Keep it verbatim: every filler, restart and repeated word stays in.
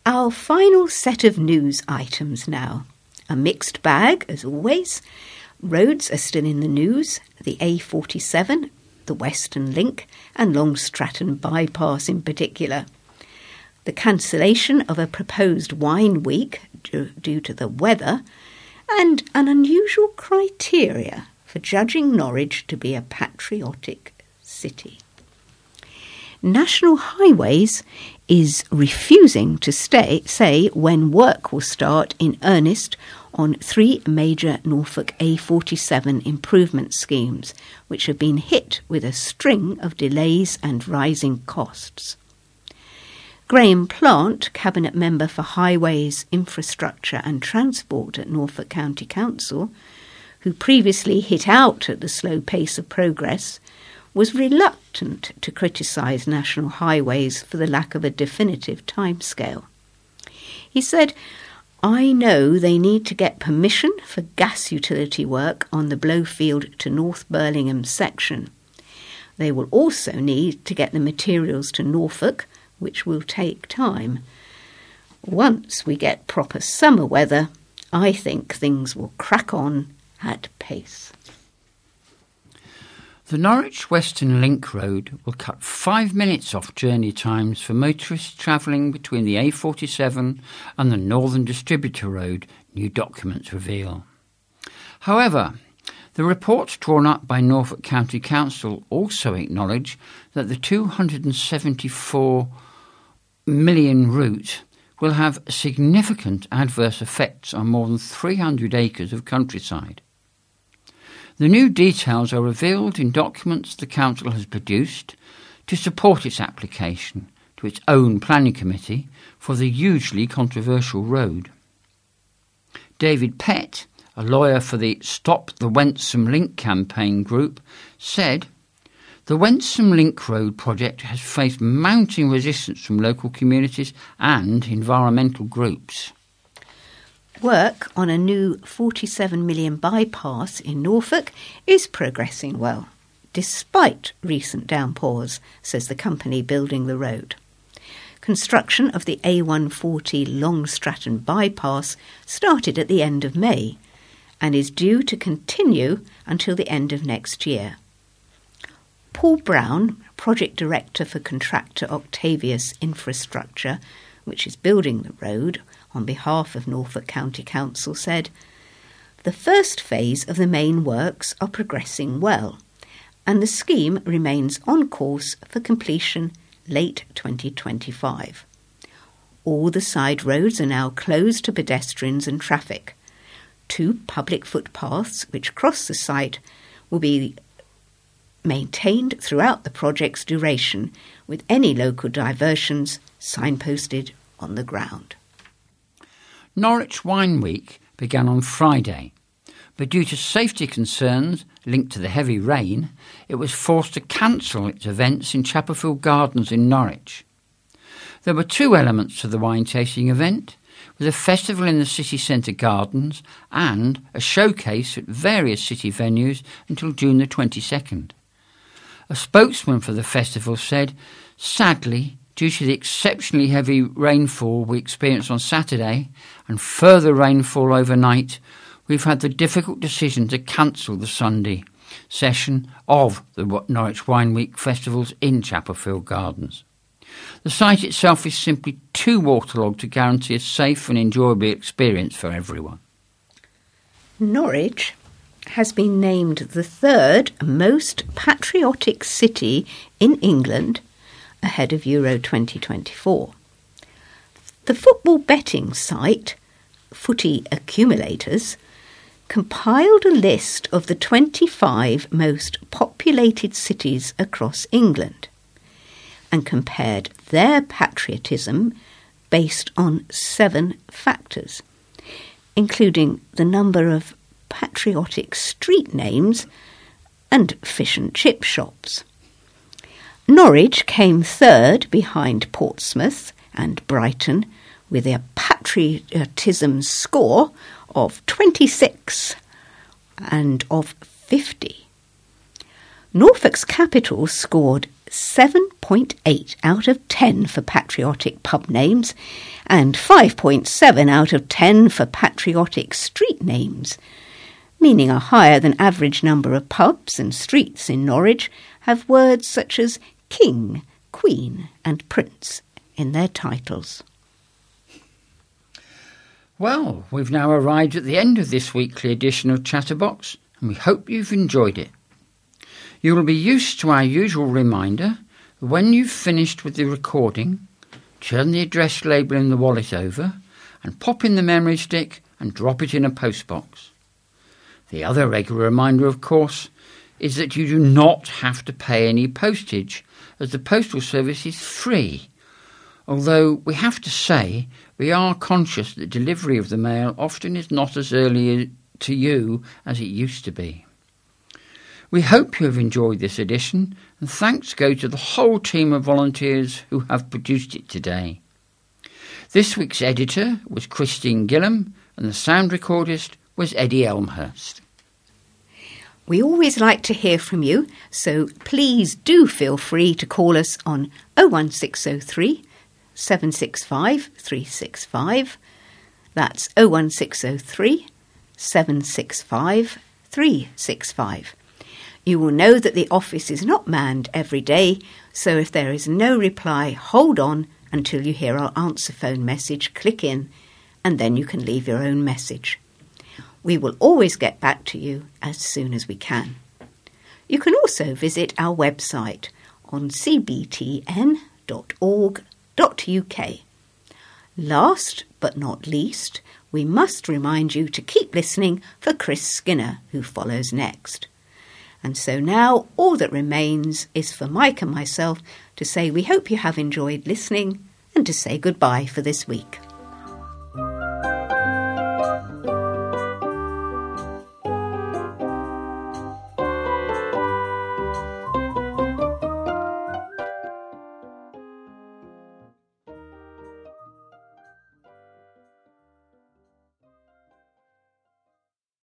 Our final set of news items now. A mixed bag, as always. Roads are still in the news. The A forty-seven, the Western Link, and Long Stratton Bypass in particular. The cancellation of a proposed wine week due, due to the weather, and an unusual criteria for judging Norwich to be a patriotic city. National Highways is refusing to stay, say when work will start in earnest on three major Norfolk A forty-seven improvement schemes, which have been hit with a string of delays and rising costs. Graham Plant, Cabinet Member for Highways, Infrastructure and Transport at Norfolk County Council, who previously hit out at the slow pace of progress, was reluctant to criticise National Highways for the lack of a definitive timescale. He said, "I know they need to get permission for gas utility work on the Blowfield to North Birmingham section. They will also need to get the materials to Norfolk, which will take time. Once we get proper summer weather, I think things will crack on at pace." The Norwich Western Link Road will cut five minutes off journey times for motorists travelling between the A forty-seven and the Northern Distributor Road, new documents reveal. However, the reports drawn up by Norfolk County Council also acknowledge that the two hundred seventy-four million route will have significant adverse effects on more than three hundred acres of countryside. The new details are revealed in documents the Council has produced to support its application to its own planning committee for the hugely controversial road. David Pett, a lawyer for the Stop the Wensum Link campaign group, said, "The Wensum Link Road project has faced mounting resistance from local communities and environmental groups." Work on a new forty-seven million bypass in Norfolk is progressing well, despite recent downpours, says the company building the road. Construction of the A one forty Long Stratton bypass started at the end of May and is due to continue until the end of next year. Paul Brown, Project Director for contractor Octavius Infrastructure, which is building the road on behalf of Norfolk County Council, said, "The first phase of the main works are progressing well, and the scheme remains on course for completion late twenty twenty-five. All the side roads are now closed to pedestrians and traffic. Two public footpaths which cross the site will be maintained throughout the project's duration, with any local diversions signposted on the ground." Norwich Wine Week began on Friday, but due to safety concerns linked to the heavy rain, it was forced to cancel its events in Chapelfield Gardens in Norwich. There were two elements to the wine tasting event, with a festival in the city centre gardens and a showcase at various city venues until June the twenty-second. A spokesman for the festival said, "Sadly, due to the exceptionally heavy rainfall we experienced on Saturday and further rainfall overnight, we've had the difficult decision to cancel the Sunday session of the Norwich Wine Week festivals in Chapelfield Gardens. The site itself is simply too waterlogged to guarantee a safe and enjoyable experience for everyone." Norwich has been named the third most patriotic city in England, ahead of Euro twenty twenty-four. The football betting site, Footy Accumulators, compiled a list of the twenty-five most populated cities across England and compared their patriotism based on seven factors, including the number of patriotic street names and fish and chip shops. Norwich came third behind Portsmouth and Brighton with a patriotism score of twenty-six and of fifty. Norfolk's capital scored seven point eight out of ten for patriotic pub names and five point seven out of ten for patriotic street names, meaning a higher than average number of pubs and streets in Norwich have words such as king, queen and prince in their titles. Well, we've now arrived at the end of this weekly edition of Chatterbox, and we hope you've enjoyed it. You will be used to our usual reminder that when you've finished with the recording, turn the address label in the wallet over and pop in the memory stick and drop it in a postbox. The other regular reminder, of course, is that you do not have to pay any postage, as the postal service is free. Although we have to say we are conscious that delivery of the mail often is not as early to you as it used to be. We hope you have enjoyed this edition, and thanks go to the whole team of volunteers who have produced it today. This week's editor was Christine Gillam, and the sound recordist was Eddie Elmhurst. We always like to hear from you, so please do feel free to call us on oh one six oh three, seven six five, three six five. That's oh one six oh three, seven six five, three six five. You will know that the office is not manned every day, so if there is no reply, hold on until you hear our answer phone message click in, and then you can leave your own message. We will always get back to you as soon as we can. You can also visit our website on c b t n dot org dot u k. Last but not least, we must remind you to keep listening for Chris Skinner, who follows next. And so now all that remains is for Mike and myself to say we hope you have enjoyed listening and to say goodbye for this week.